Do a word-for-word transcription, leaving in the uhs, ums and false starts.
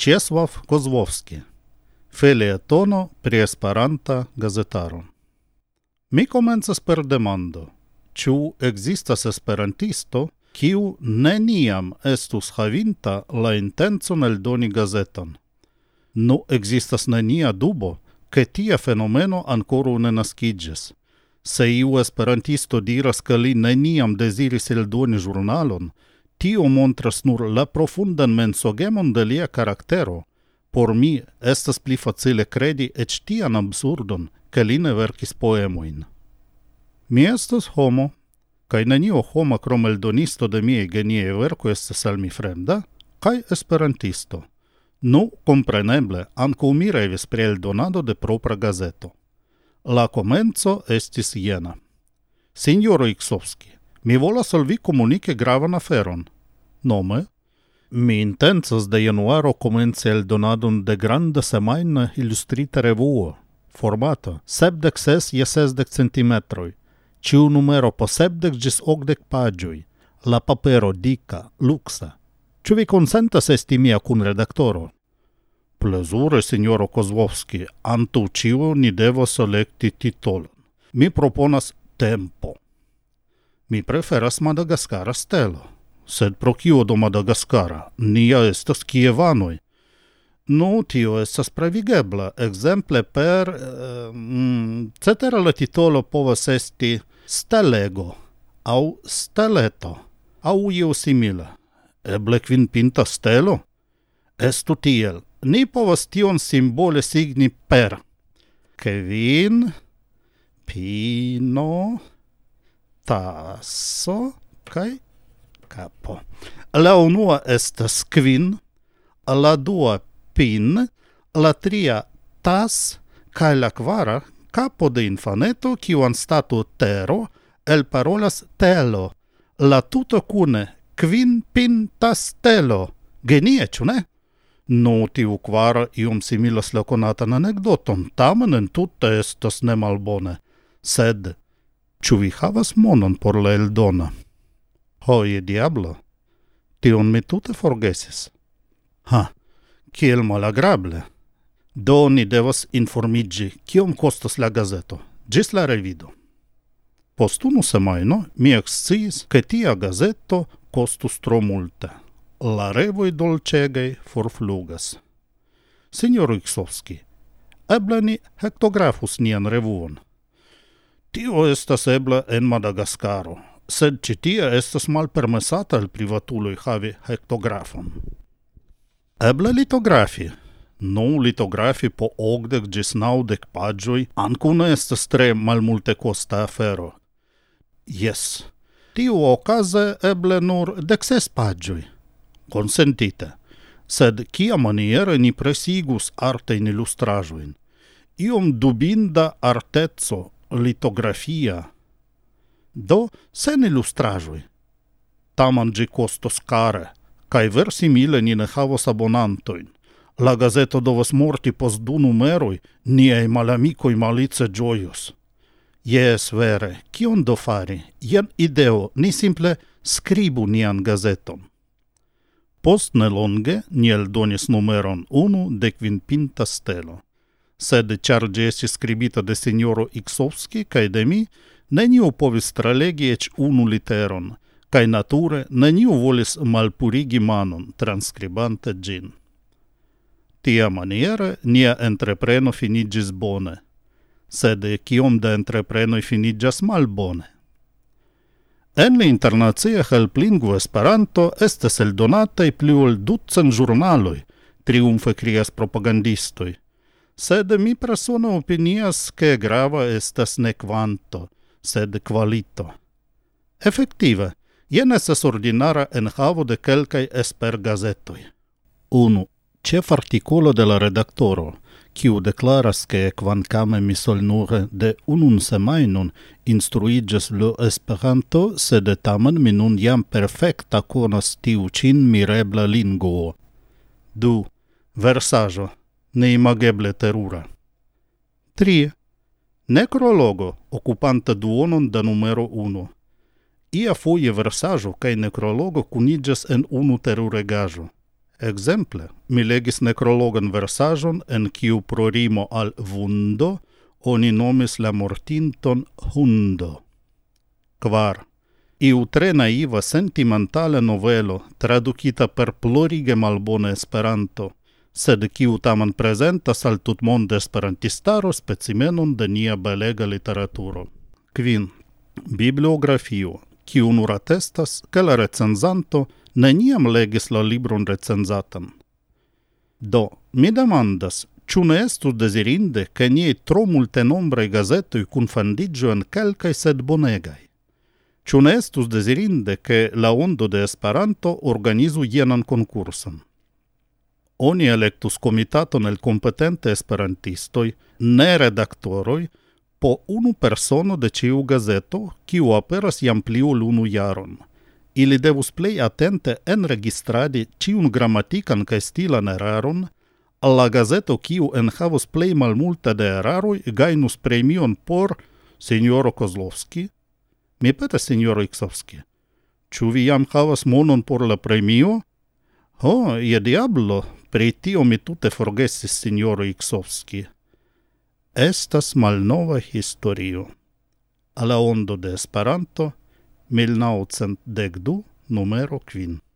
Czesław Kozłowski. Felietono pri Esperanta gazetaro. Mi komencas per demando, ĉu ekzistas esperantisto, kiu neniam estus havinta la intencon eldoni gazeton. Nu ekzistas nenia dubo, ke tia fenomeno ankoraŭ ne naskiĝis. Se iu esperantisto diras, ke li neniam deziris eldoni ĵurnalon, tio montras nur la profundan mensogemon de lia karaktero. Por mi estas pli facile kredi eĉ tian absurdon, ke li ne verkis poemojn. Mi estas homo, kaj nenio homa krom eldonisto de miaj geniaj verkoj estas al mi fremda, kaj esperantisto. Nu, kompreneble, ankaŭ mi revis pri eldonado de propra gazeto. La komenco estis jena. Sinjoro Iksovski, mi volas al vi komuniki gravan aferon. Nome, mi intencas de januaro komenci eldonadon de granda semajna ilustrita revuo, formata sepdek ses je sesdek centimetroj, ĉiu numero po sepdek ĝis okdek paĝoj, la papero dika, luksa. Ĉu vi konsentas esti mia kunredaktoro? Plezure, sinjoro Kozłowski, antaŭ ĉio ni devas elekti titolon. Mi proponas tempo. Mi preferas Madagaskara stelo. Sed pro kio do Madagaskara? Nia estas kievanoj. Nu, tio estas pravigebla. Ekzemple per... Mm, cetera la titolo povas esti stelego, aŭ steleto, aŭ io simila. Eble kvinpinta stelo? Estu tiel. Ni povas tion simbole signi per kvin, pino, taso, kaj kapo. La unua estas kvin, la dua pin, la tria tas, kaj la kvara kapo de infaneto, kiu anstataŭ tero elparolas telo. La tuto kune kvin pin tas telo. Genie, ĉu ne? Nu, tiu kvara iom similas la konatan anekdoton, tamen entute estas nemalbone. Sed, ĉu vi havas monon por la eldona? Ho, je diablo, tion mi tute forgesis. Ha, kiel malagrable. Do ni devas informiĝi, kiom kostas la gazeto. Ĝis la revido. Post unu semajno mi eksciis, ke tia gazeto kostus tro multe. La revoj dolĉegaj forflugas. Sinjoro Iksovski, eble ni hektografus nian revuon. Tio estas ebla en Madagaskaro, sed ĉi tie estas malpermesata al privatuloj havi hektografon. Eble litografi. Nu, litografi po okdek ĝis naŭdek paĝoj ankaŭ ne estas tre malmultekosta afero. Jes, tiuokaze eble nur dekses paĝoj. Consentite, sed kia maniere ni presigus artajn ilustraĵojn? Iom dubinda arteco, litografia. Do, sen ilustraĵoj. Tamen ĝi kostos kare, kaj versimile ni ne havos abonantojn. La gazeto devas morti post du numeroj, niaj malamikoj malice ĝojos. Jes, vere, kion do fari? Jen ideo, ni simple skribu nian gazeton. Post nelonge ni eldonis numeron unu de kvinpinta stelo. Sed ĉar ĝi estis skribita de sinjoro Iksovski kaj de mi, neniu povis tralegi eĉ unu literon, kaj nature neniu volis malpurigi manon transkribante ĝin. Tiamaniere nia entrepreno finiĝis bone, sed kiom da entreprenoj finiĝas malbone. En la internacia helplingvo Esperanto estas eldonataj pli ol ducent ĵurnaloj, triumfe krias propagandistoj. Sed mi persone opinias, ke grava estas ne kvanto, sed kvalito. Efektive, jen estas ordinara enhavo de kelkaj espergazetoj. Unu. Ĉefartikolo de la redaktoro, kiu deklaras, ke kvankame mi solnure de unun semajnon instruiĝas lo Esperanto, sed tamen mi nun jam perfekta konas tiu ĉin mirebla lingvo. Du. Versaĵo, neimageble terura. Tri. Nekrologo, okupanta duonon da numero unu. Ia foje versaĵo kaj nekrologo kuniĝas en unu teruregaĵo. Exemple, mi legis necrologan versaĵon, en kiu pro rimo al vundo oni nomis la mortinton hundo. Kvar. Iu tre naiva sentimentala novelo, tradukita per plorige malbona Esperanto, sed kiu tamen prezentas al tutmonda esperantistaro specimenon de nia belega literaturo. Kvin. Bibliografio, kiu nur atestas, ke la recenzanto neniam legis la libron recenzatan. Do, mi demandas, ĉu ne estus dezirinde, ke niaj tro multenombraj gazetoj kunfandiĝu en kelkaj sed bonegaj? Ĉu ne estus dezirinde, ke la Ondo de Esperanto organizu jenan konkurson? Oni electus komitaton el kompetente esperantistoj, ne redaktoroj, po unu persono de ĉiu gazeto, kiu aperas jam pli ol unu jaron. Ili devus plej atente enregistradi ĉiun gramatikan kaj stilan eraron, al la gazeto kiu enhavos plej malmulte de eraroj gajnus premion por sinjoro Kozlovski. Mi petas, sinjoro Iksovski, ĉu vi jam havas monon por la premio? Ho, je diablo, pri tio mi tute forgesis, sinjoro Iksovski. Estas malnova historio. A la Ondo de Esperanto, mil naŭcent dek du, numero kvin.